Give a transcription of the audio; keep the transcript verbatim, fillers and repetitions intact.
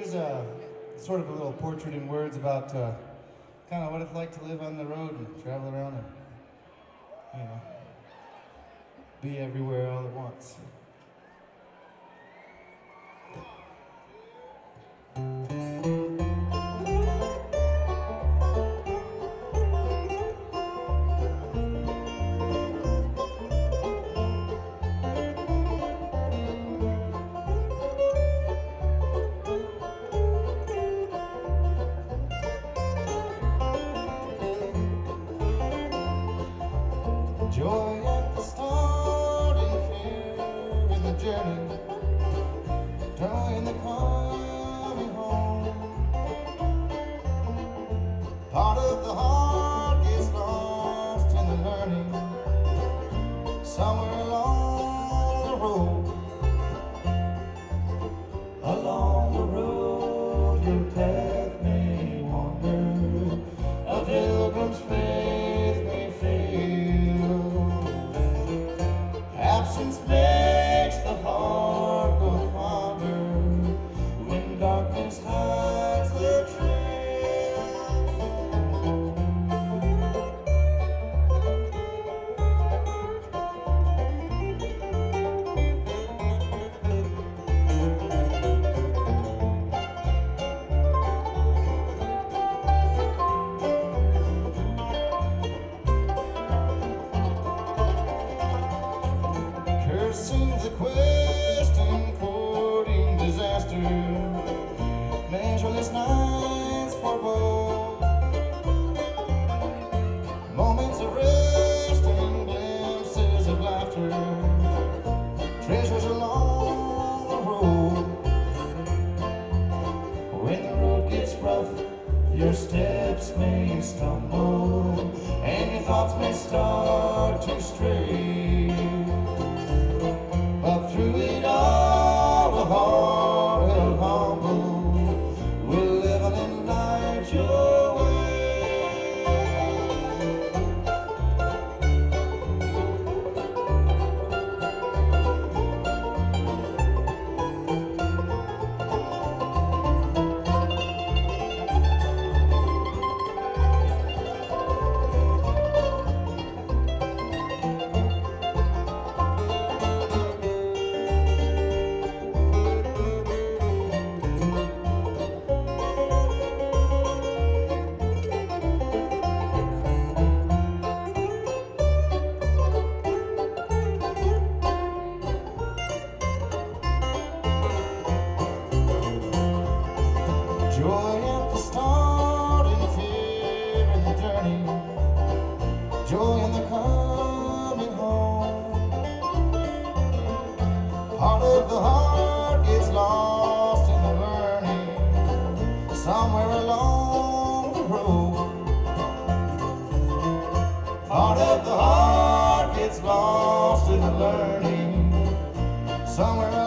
here's a sort of a little portrait in words about uh, kind of what it's like to live on the road and travel around and, you know, be everywhere all at once. Joy at the start and fear in the journey, joy in the coming home. Part of the heart gets lost in the learning, somewhere along the road. Along the road your path may wander, a pilgrim's faith may fail. Absence makes the heart go fonder when darkness hides the trail. Cursing the quest and courting disaster, measureless nights for both, moments of rest and glimpses of laughter, treasures along the road. When the road gets rough, your steps may stumble and your thoughts may start to stray. But through it all, the heart held humble will live and light your way. Joy at the start and fear in the journey, joy in the coming home. Part of the heart gets lost in the learning, somewhere along the road. Part of the heart gets lost in the learning, somewhere